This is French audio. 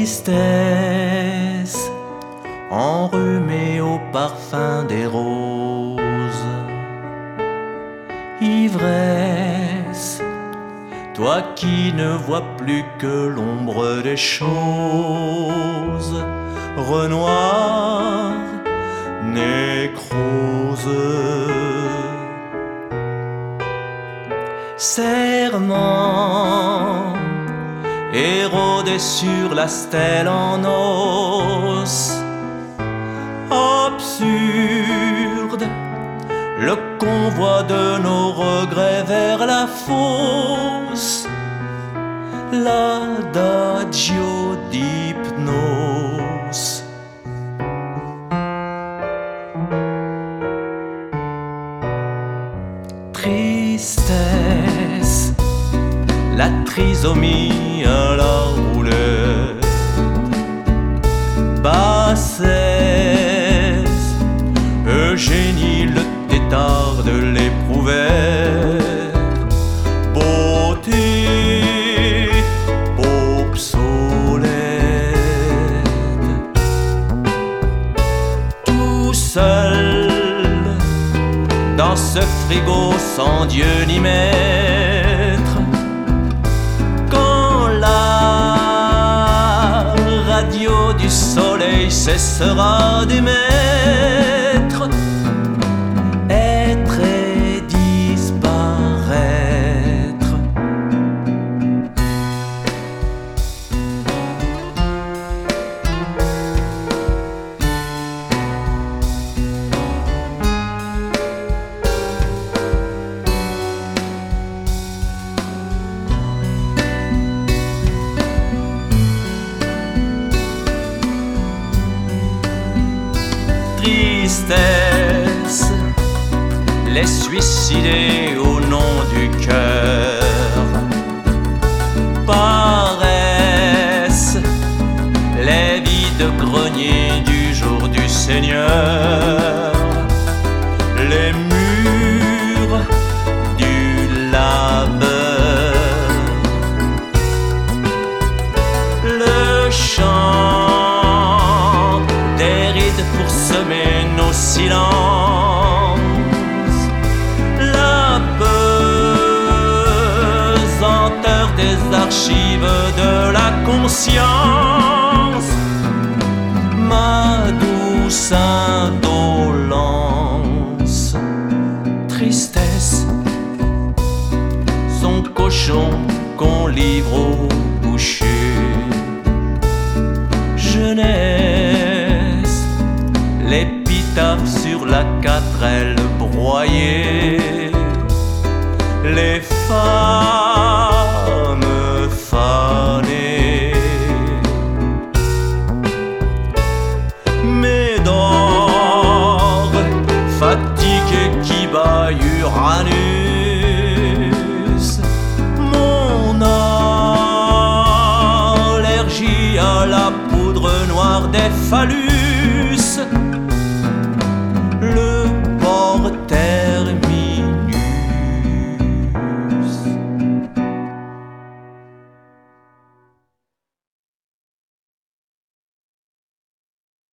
tristesse, enrhumée au parfum des roses. Ivresse, toi qui ne vois plus que l'ombre des choses. Renoir, nécrose. Serment, érodé sur la stèle en os. Absurde, le convoi de nos regrets vers la fosse. L'adagio d'hypnose. Tristesse, la trisomie à la roulette. Bassesse, Eugénie le tétard de l'éprouvette. Beauté, obsolète. Tout seul dans ce frigo sans Dieu ni maître. Quand la radio du soleil cessera d'émettre, être et disparaître. Tristesse, les suicidés au nom du cœur. Paresse, les vides greniers du jour du Seigneur. Les murs du labeur. Le chant des rides pour semer nos silences. La pesanteur des archives de la conscience. Ma douce indolence. Tristesse, son cochon qu'on livre au boucher. Jeunesse, l'épitaphe sur la 4L broyée. Les femmes fanées. Médor, fatigué qui bat Uranus. Mon allergie à la poudre noire des phallus.